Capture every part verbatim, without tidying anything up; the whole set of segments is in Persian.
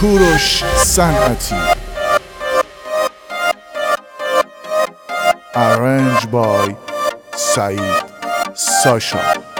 کوروش صنعتی. Arranged by سعید ساشا.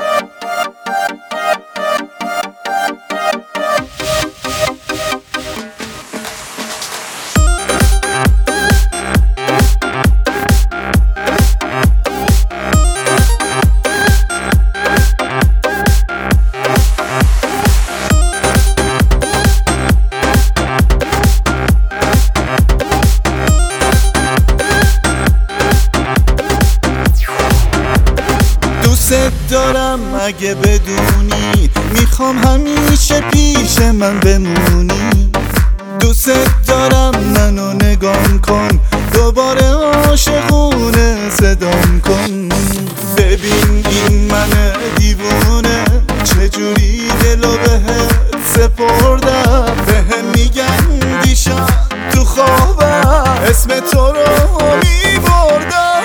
دوست دارم اگه بدونی، میخوام همیشه پیش من بمونی. دوست دارم منو نگام کن، دوباره عاشقونه صدام کن. ببین این من دیوونه، چجوری دلو بهت سپردم. بهم میگن دیشب تو خوابم اسم تو رو میبردم.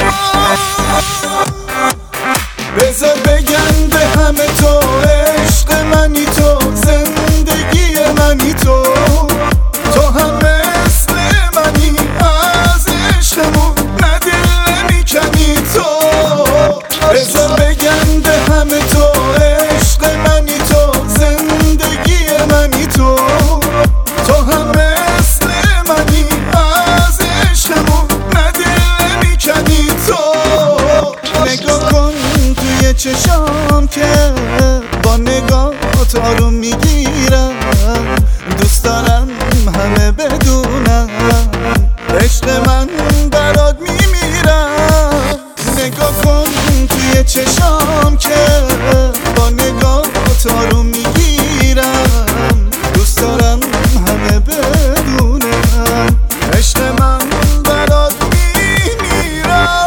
بذار بگم به همه تو عشق منی، تو زندگی منی، تو تو هم مثل منی، از عشقمون نه دل میکنی تو. بذار بگم به همه تو عشق منی، تو زندگی منی، تو تو هم مثل منی، از عشقمون نه دل میکنی تو. نگاه کن توی چشام که با نگاهت آروم میگیرم. دوست دارم همه بدونم عشق من برات میمیرم. نگاه کن توی چشام که با نگاهت آروم میگیرم. دوست دارم همه بدونم عشق من برات میمیرم.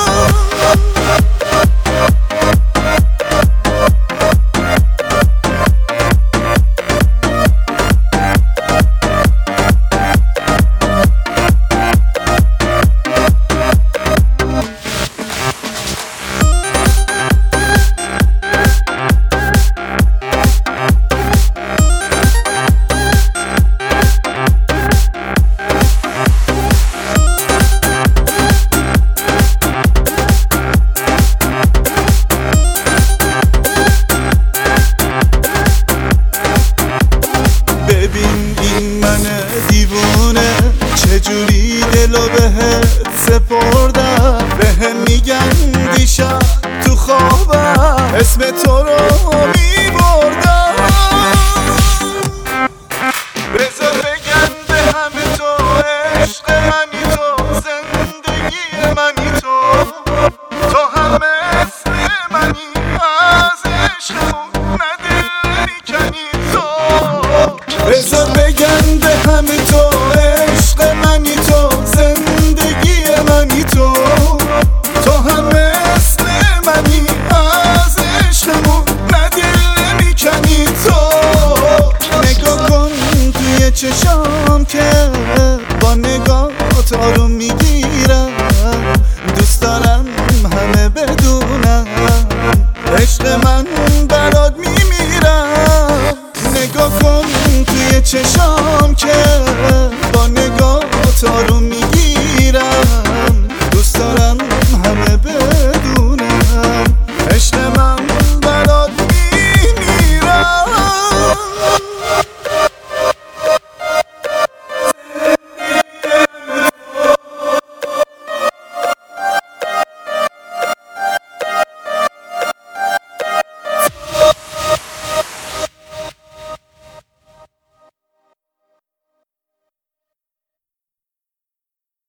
ببین این من دیوونه، چجوری دلو بهت سپردم. بهم میگن دیشب تو خوابم اسم تو رو میبردم. بذار بگم به همه تو عشق منی، تو زندگی منی، تو تو هم مثل منی، از عشقمون نه دل میکنی تو. بذار بگم به همه تو عشق منی، تو زندگی منی، تو تو هم مثل منی، از عشقمون نه دل میکنی تو. نگاه کن توی چشام که با نگاهت آروم میگیرم. دوست دارم همه بدونم عشق من برات میمیرم. نگاه کن توی چشام که با نگاهت آروم